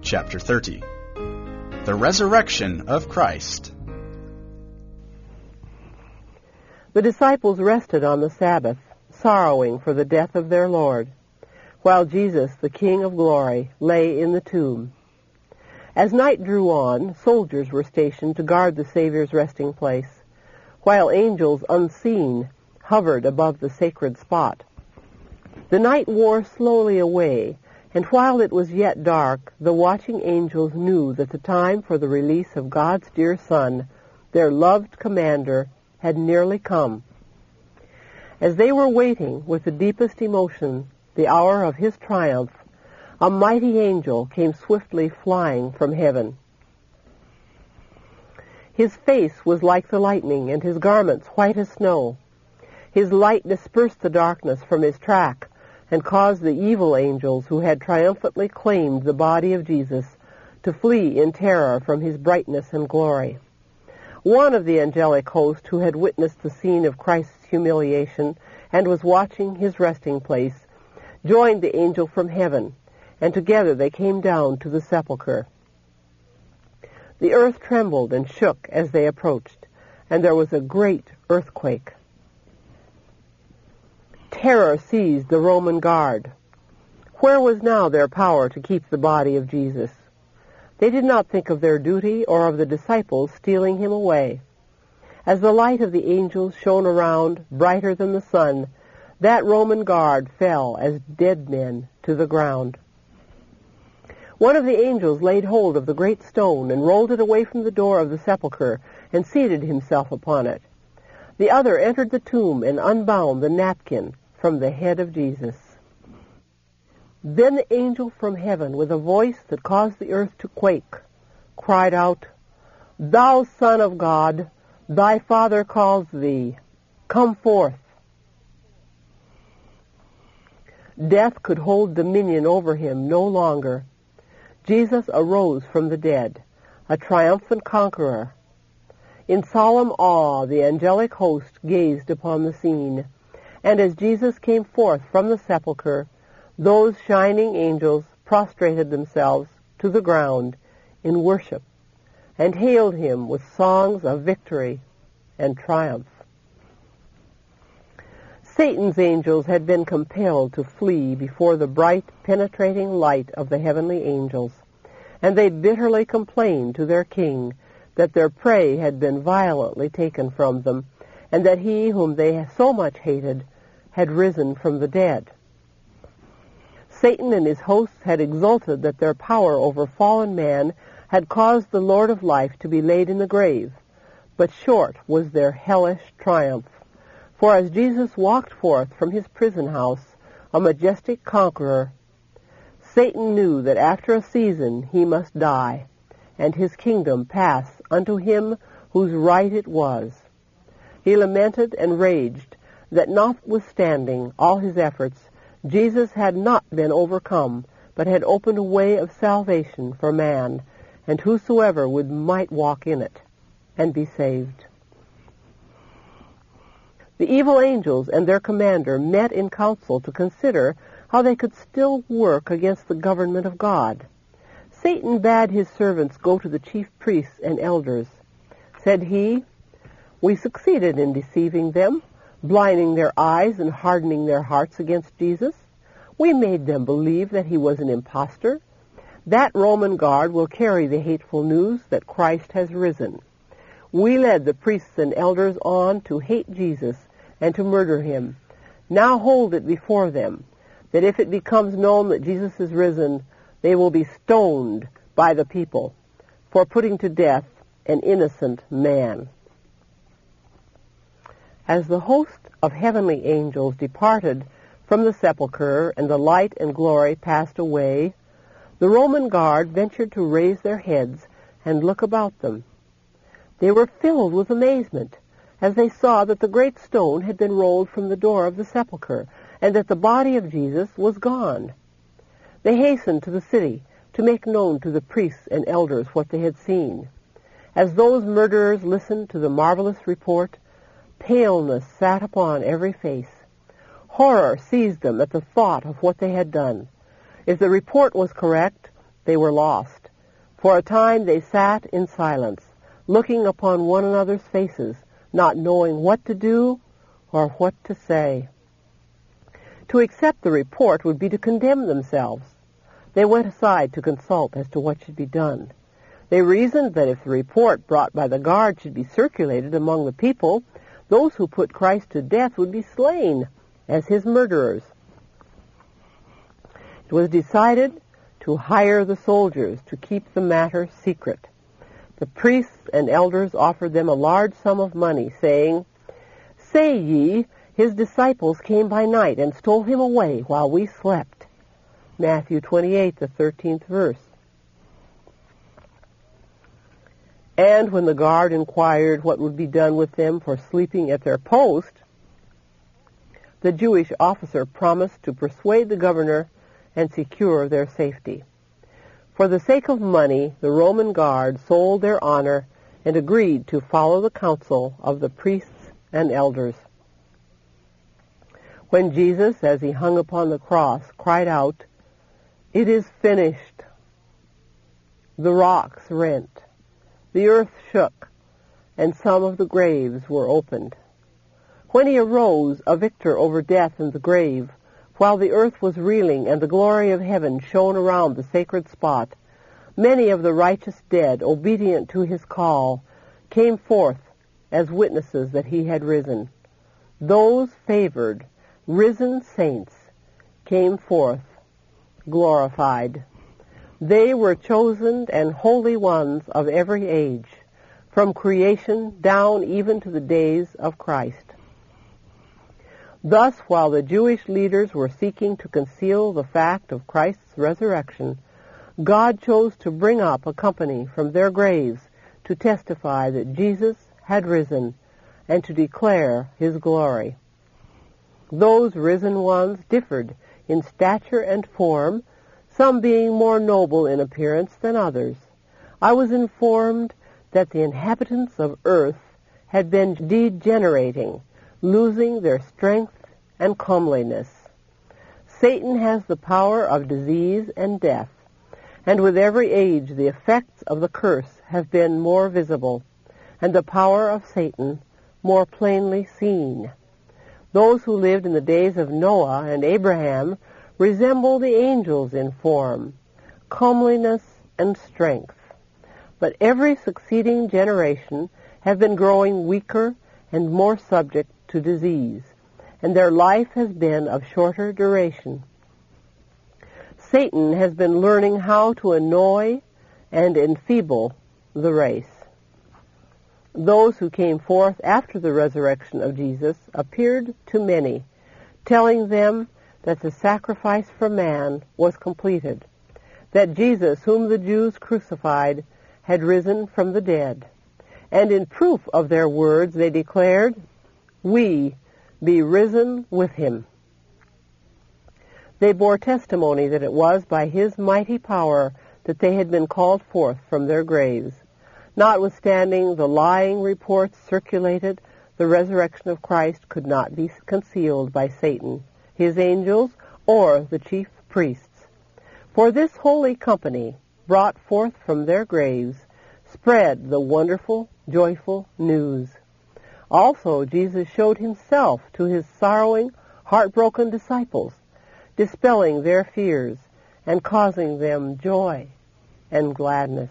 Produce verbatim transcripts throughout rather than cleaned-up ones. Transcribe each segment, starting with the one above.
Chapter thirty. The Resurrection of Christ. The disciples rested on the Sabbath, sorrowing for the death of their Lord, while Jesus, the King of glory, lay in the tomb. As night drew on, soldiers were stationed to guard the Savior's resting place, while angels unseen hovered above the sacred spot. The night wore slowly away, and while it was yet dark, the watching angels knew that the time for the release of God's dear Son, their loved commander, had nearly come. As they were waiting with the deepest emotion the hour of his triumph, a mighty angel came swiftly flying from heaven. His face was like the lightning, and his garments white as snow. His light dispersed the darkness from his track, and caused the evil angels who had triumphantly claimed the body of Jesus to flee in terror from his brightness and glory. One of the angelic host who had witnessed the scene of Christ's humiliation and was watching his resting place joined the angel from heaven, and together they came down to the sepulchre. The earth trembled and shook as they approached, and there was a great earthquake. Terror seized the Roman guard. Where was now their power to keep the body of Jesus? They did not think of their duty or of the disciples stealing him away. As the light of the angels shone around, brighter than the sun, that Roman guard fell as dead men to the ground. One of the angels laid hold of the great stone and rolled it away from the door of the sepulchre and seated himself upon it. The other entered the tomb and unbound the napkin from the head of Jesus. Then the angel from heaven, with a voice that caused the earth to quake, cried out, "Thou Son of God, thy Father calls thee. Come forth." Death could hold dominion over him no longer. Jesus arose from the dead, a triumphant conqueror. In solemn awe, the angelic host gazed upon the scene, and as Jesus came forth from the sepulchre, those shining angels prostrated themselves to the ground in worship and hailed him with songs of victory and triumph. Satan's angels had been compelled to flee before the bright, penetrating light of the heavenly angels, and they bitterly complained to their king that their prey had been violently taken from them, and that he whom they so much hated had risen from the dead. Satan and his hosts had exulted that their power over fallen man had caused the Lord of life to be laid in the grave, but short was their hellish triumph. For as Jesus walked forth from his prison house, a majestic conqueror, Satan knew that after a season he must die, and his kingdom pass unto him whose right it was. He lamented and raged that notwithstanding all his efforts, Jesus had not been overcome, but had opened a way of salvation for man, and whosoever would might walk in it and be saved. The evil angels and their commander met in council to consider how they could still work against the government of God. Satan bade his servants go to the chief priests and elders. Said he, "We succeeded in deceiving them, blinding their eyes and hardening their hearts against Jesus. We made them believe that he was an impostor. That Roman guard will carry the hateful news that Christ has risen. We led the priests and elders on to hate Jesus and to murder him. Now hold it before them, that if it becomes known that Jesus is risen, they will be stoned by the people for putting to death an innocent man." As the host of heavenly angels departed from the sepulchre and the light and glory passed away, the Roman guard ventured to raise their heads and look about them. They were filled with amazement as they saw that the great stone had been rolled from the door of the sepulchre, and that the body of Jesus was gone. They hastened to the city to make known to the priests and elders what they had seen. As those murderers listened to the marvelous report, paleness sat upon every face. Horror seized them at the thought of what they had done. If the report was correct, they were lost. For a time they sat in silence, looking upon one another's faces, not knowing what to do or what to say. To accept the report would be to condemn themselves. They went aside to consult as to what should be done. They reasoned that if the report brought by the guard should be circulated among the people, those who put Christ to death would be slain as his murderers. It was decided to hire the soldiers to keep the matter secret. The priests and elders offered them a large sum of money, saying, "Say ye, his disciples came by night and stole him away while we slept." Matthew twenty-eight, the thirteenth verse. And when the guard inquired what would be done with them for sleeping at their post, the Jewish officer promised to persuade the governor and secure their safety. For the sake of money, the Roman guard sold their honor and agreed to follow the counsel of the priests and elders. When Jesus, as he hung upon the cross, cried out, "It is finished," the rocks rent, the earth shook, and some of the graves were opened. When he arose, a victor over death and the grave, while the earth was reeling and the glory of heaven shone around the sacred spot, many of the righteous dead, obedient to his call, came forth as witnesses that he had risen. Those favored, risen saints came forth glorified. They were chosen and holy ones of every age, from creation down even to the days of Christ. Thus, while the Jewish leaders were seeking to conceal the fact of Christ's resurrection, God chose to bring up a company from their graves to testify that Jesus had risen and to declare his glory. Those risen ones differed in stature and form, some being more noble in appearance than others. I was informed that the inhabitants of earth had been degenerating, losing their strength and comeliness. Satan has the power of disease and death, and with every age the effects of the curse have been more visible, and the power of Satan more plainly seen. Those who lived in the days of Noah and Abraham resemble the angels in form, comeliness, and strength. But every succeeding generation have been growing weaker and more subject to disease, and their life has been of shorter duration. Satan has been learning how to annoy and enfeeble the race. Those who came forth after the resurrection of Jesus appeared to many, telling them that the sacrifice for man was completed, that Jesus, whom the Jews crucified, had risen from the dead. And in proof of their words they declared, "We be risen with him." They bore testimony that it was by his mighty power that they had been called forth from their graves. Notwithstanding the lying reports circulated, the resurrection of Christ could not be concealed by Satan, his angels, or the chief priests. For this holy company, brought forth from their graves, spread the wonderful, joyful news. Also, Jesus showed himself to his sorrowing, heartbroken disciples, dispelling their fears and causing them joy and gladness.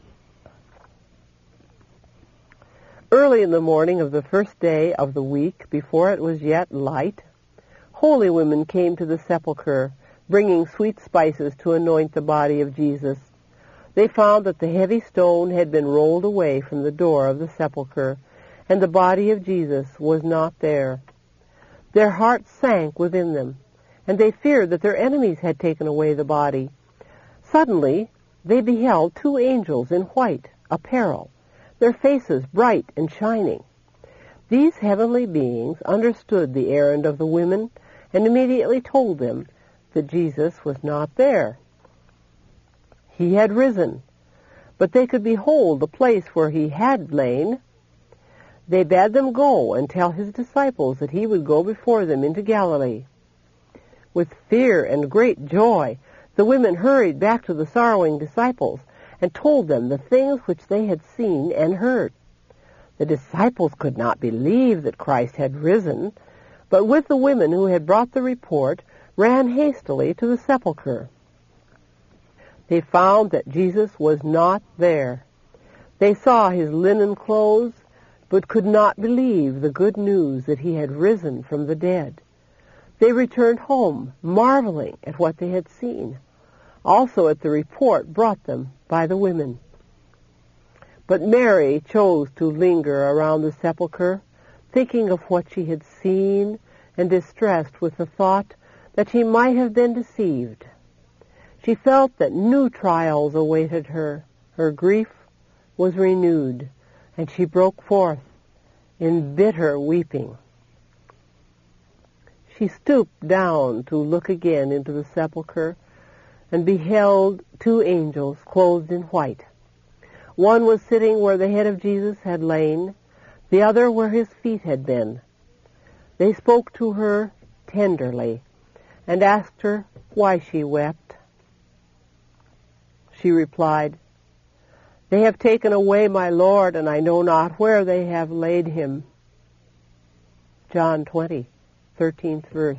Early in the morning of the first day of the week, before it was yet light, holy women came to the sepulchre, bringing sweet spices to anoint the body of Jesus. They found that the heavy stone had been rolled away from the door of the sepulchre, and the body of Jesus was not there. Their hearts sank within them, and they feared that their enemies had taken away the body. Suddenly, they beheld two angels in white apparel, their faces bright and shining. These heavenly beings understood the errand of the women and immediately told them that Jesus was not there. He had risen, but they could behold the place where he had lain. They bade them go and tell his disciples that he would go before them into Galilee. With fear and great joy, the women hurried back to the sorrowing disciples and told them the things which they had seen and heard. The disciples could not believe that Christ had risen, but with the women who had brought the report, ran hastily to the sepulchre. They found that Jesus was not there. They saw his linen clothes, but could not believe the good news that he had risen from the dead. They returned home, marveling at what they had seen, also at the report brought them by the women. But Mary chose to linger around the sepulchre, thinking of what she had seen and distressed with the thought that she might have been deceived. She felt that new trials awaited her. Her grief was renewed, and she broke forth in bitter weeping. She stooped down to look again into the sepulchre and beheld two angels clothed in white. One was sitting where the head of Jesus had lain, the other where his feet had been. They spoke to her tenderly and asked her why she wept. She replied, "They have taken away my Lord, and I know not where they have laid him." John twenty, thirteenth verse.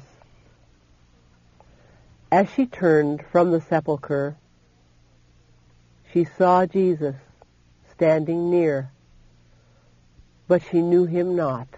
As she turned from the sepulchre, she saw Jesus standing near, but she knew him not.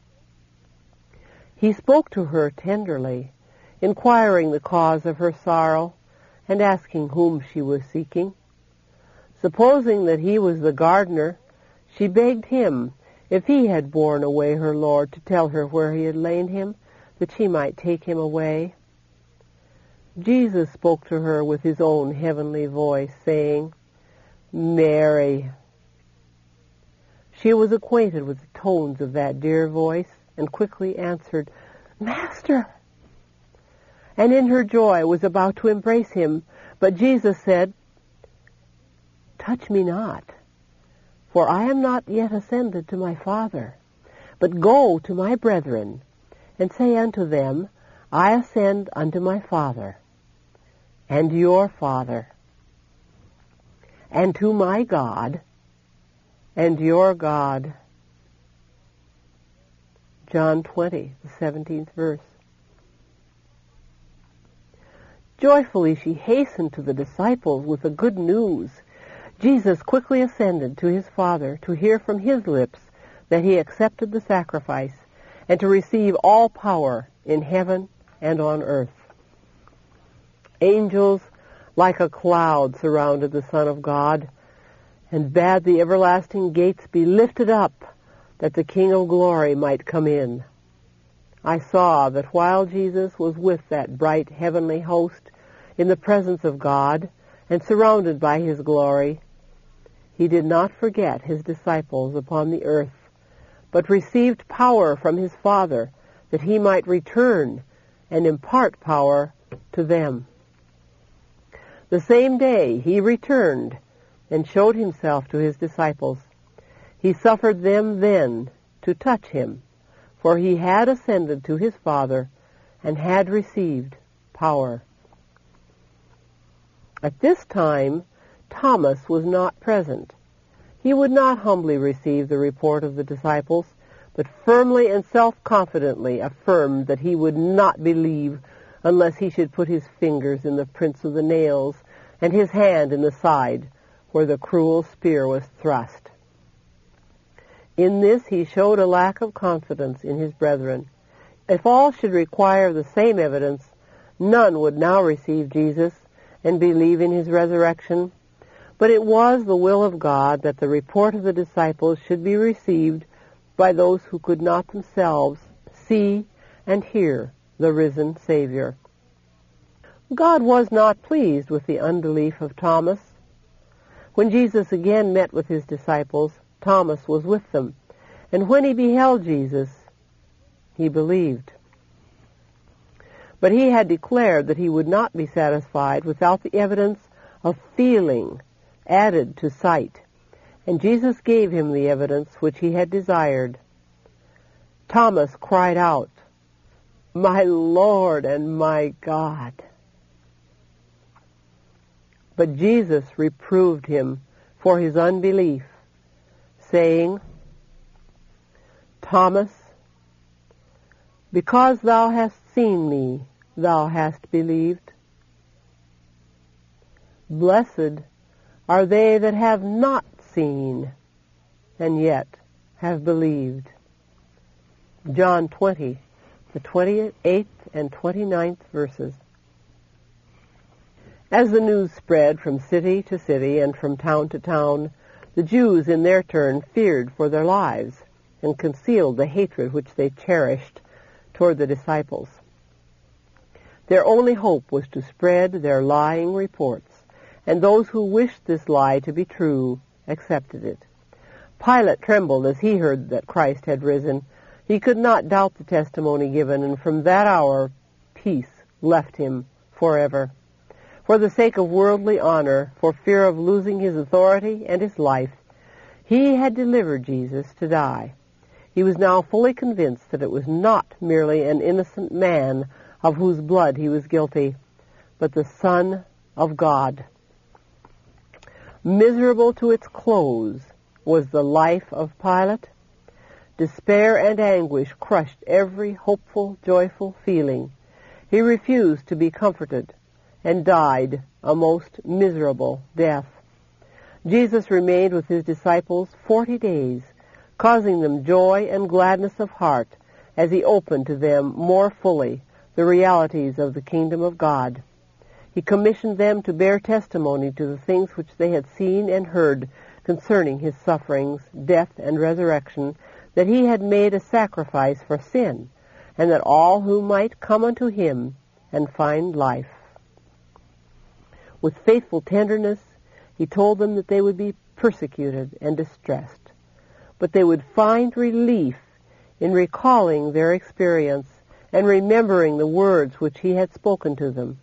He spoke to her tenderly, inquiring the cause of her sorrow and asking whom she was seeking. Supposing that he was the gardener, she begged him, if he had borne away her Lord, to tell her where he had laid him, that she might take him away. Jesus spoke to her with his own heavenly voice, saying, "Mary." She was acquainted with the tones of that dear voice, and quickly answered, "Master," and in her joy was about to embrace him. But Jesus said, "Touch me not, for I am not yet ascended to my Father, but go to my brethren, and say unto them, I ascend unto my Father, and your Father, and to my God, and your God." John twenty, the seventeenth verse. Joyfully she hastened to the disciples with the good news. Jesus quickly ascended to his Father to hear from his lips that he accepted the sacrifice and to receive all power in heaven and on earth. Angels like a cloud surrounded the Son of God and bade the everlasting gates be lifted up that the King of glory might come in. I saw that while Jesus was with that bright heavenly host in the presence of God and surrounded by his glory, he did not forget his disciples upon the earth, but received power from his Father that he might return and impart power to them. The same day he returned and showed himself to his disciples. He suffered them then to touch him, for he had ascended to his Father and had received power. At this time, Thomas was not present. He would not humbly receive the report of the disciples, but firmly and self-confidently affirmed that he would not believe unless he should put his fingers in the prints of the nails and his hand in the side where the cruel spear was thrust. In this he showed a lack of confidence in his brethren. If all should require the same evidence, none would now receive Jesus and believe in his resurrection. But it was the will of God that the report of the disciples should be received by those who could not themselves see and hear the risen Savior. God was not pleased with the unbelief of Thomas. When Jesus again met with his disciples, Thomas was with them, and when he beheld Jesus, he believed. But he had declared that he would not be satisfied without the evidence of feeling added to sight, and Jesus gave him the evidence which he had desired. Thomas cried out, "My Lord and my God!" But Jesus reproved him for his unbelief, saying, Thomas, because thou hast seen me, thou hast believed. Blessed are they that have not seen, and yet have believed. John twenty, the twenty-eighth and twenty-ninth verses. As the news spread from city to city and from town to town, the Jews in their turn feared for their lives and concealed the hatred which they cherished toward the disciples. Their only hope was to spread their lying reports, and those who wished this lie to be true accepted it. Pilate trembled as he heard that Christ had risen. He could not doubt the testimony given, and from that hour peace left him forever. For the sake of worldly honor, for fear of losing his authority and his life, he had delivered Jesus to die. He was now fully convinced that it was not merely an innocent man of whose blood he was guilty, but the Son of God. Miserable to its close was the life of Pilate. Despair and anguish crushed every hopeful, joyful feeling. He refused to be comforted and died a most miserable death. Jesus remained with his disciples forty days, causing them joy and gladness of heart as he opened to them more fully the realities of the kingdom of God. He commissioned them to bear testimony to the things which they had seen and heard concerning his sufferings, death, and resurrection, that he had made a sacrifice for sin, and that all who might come unto him and find life. With faithful tenderness, he told them that they would be persecuted and distressed, but they would find relief in recalling their experience and remembering the words which he had spoken to them.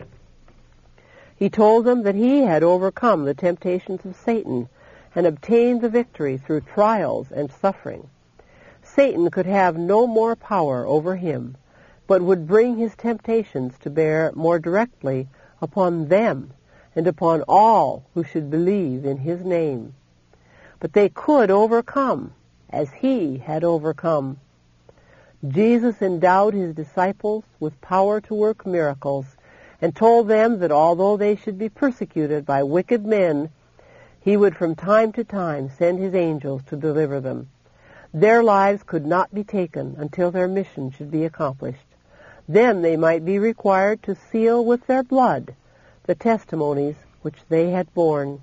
He told them that he had overcome the temptations of Satan and obtained the victory through trials and suffering. Satan could have no more power over him, but would bring his temptations to bear more directly upon them and upon all who should believe in his name. But they could overcome, as he had overcome. Jesus endowed his disciples with power to work miracles, and told them that although they should be persecuted by wicked men, he would from time to time send his angels to deliver them. Their lives could not be taken until their mission should be accomplished. Then they might be required to seal with their blood the testimonies which they had borne.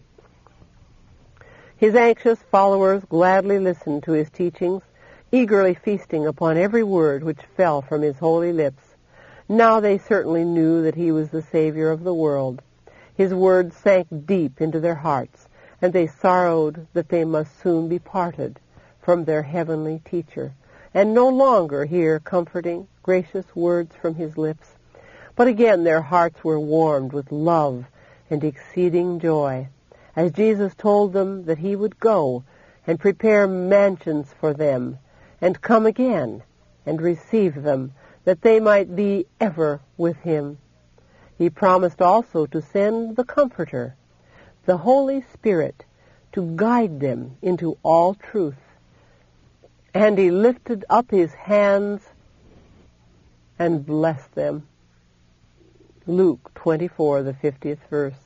His anxious followers gladly listened to his teachings, eagerly feasting upon every word which fell from his holy lips. Now they certainly knew that he was the Savior of the world. His words sank deep into their hearts, and they sorrowed that they must soon be parted from their heavenly teacher, and no longer hear comforting, gracious words from his lips. But again their hearts were warmed with love and exceeding joy, as Jesus told them that he would go and prepare mansions for them, and come again and receive them, that they might be ever with him. He promised also to send the Comforter, the Holy Spirit, to guide them into all truth. And he lifted up his hands and blessed them. Luke twenty-four, the fiftieth verse.